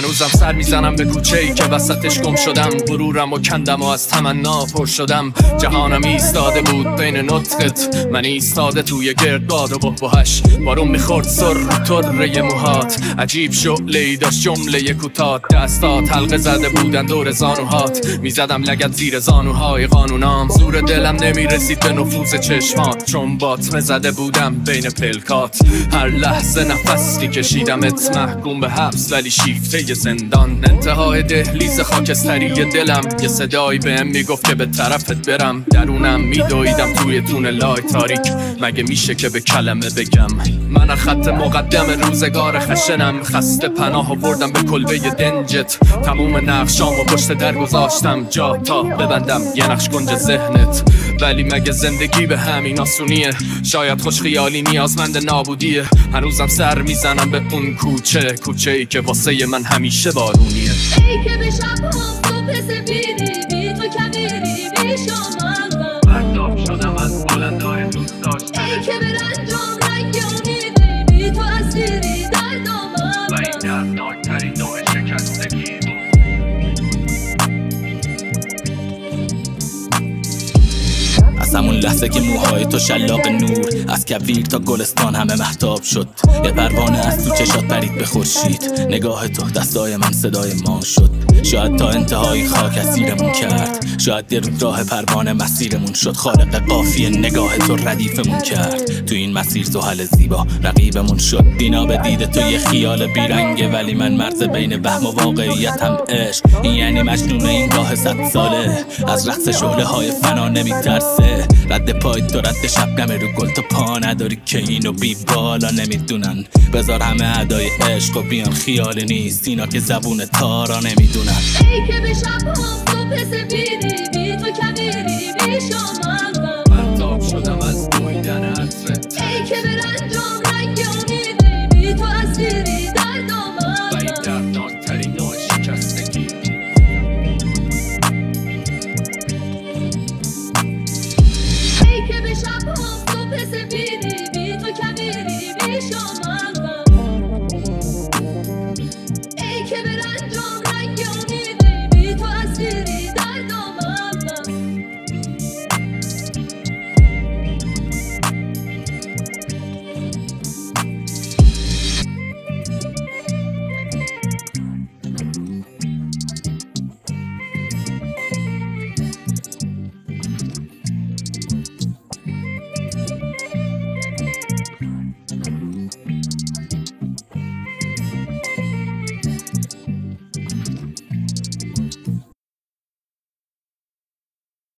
هنوزم سر میزنم به کوچه‌ای که وسطش گم شدم. غرورم و کندم و از تمنا پر شدم. جهانم ایستاده بود بین نطقت، من ایستاده توی گردباد و بحبوحش. بارون میخورد سر طره موهات، عجیب شعله‌ای داشت جمله کوتاه. دستات حلقه زده بودن دور زانوهات، میزدم لگد زیر زانوهای قانونام. زور دلم نمیرسید به نفوذ چشمات، چون باطمه زده بودم بین پلکات. هر لحظه نفسی کشیدمت، محکوم به حبس ولی شیفته زندان. انتهای دهلیز خاکستری دلم، یه صدایی بهم میگفت که به طرفت برم. درونم میدویدم توی تونلای تاریک، مگه میشه که به کلمه بگم؟ من از خط مقدم روزگار خشنم، خسته پناه آوردم به کلبه دنجت. تموم نقشام و پشت در گذاشتم جا تا ببندم یه نقش گنج ذهنت. ولی مگه زندگی به همین آسونیه؟ شاید خوش خیالی نیازمند نابودیه. هنوزم سر میزنم به اون کوچه‌ای که واسه من همیشه بارونیه. ای که به شب صبح سفیدی، بی تو کبیری، بی شما مرداب شدم از بلندای دوست داشتن. ای که به رنجام رنگ امیدی، بی تو اسیری در دامم و این دردناکترین نوع شکستگی. از همون لحظه که موهای تو شلاق نور، از کویر تا گلستان همه مهتاب شد. یه پروانه از تو چشات پرید به خورشید، نگاه تو دستای من صدای ما شد. شاید تا انتهای خاک اسیرمون کرد، شاید یه رود راه پروانه مسیرمون شد. خالق قافیه نگاه تو ردیفمون کرد، تو این مسیر زحل زیبا رقیبمون شد. بینا به دید تو یه خیال بیرنگه، ولی من مرز بین وهم و واقعیتم عشق. این یعنی مجنون این راه 100 ساله، از رقص شعله های فنا نمیترسه. رد پای تو رد شبنم رو گل، تو پا نداری که اینو بی بالا نمیدونن. بذار همه ادای عشق و بیان، خیال نیست اینا که زبون تارا نمیدونن. ای که به شب صبح سفیدی،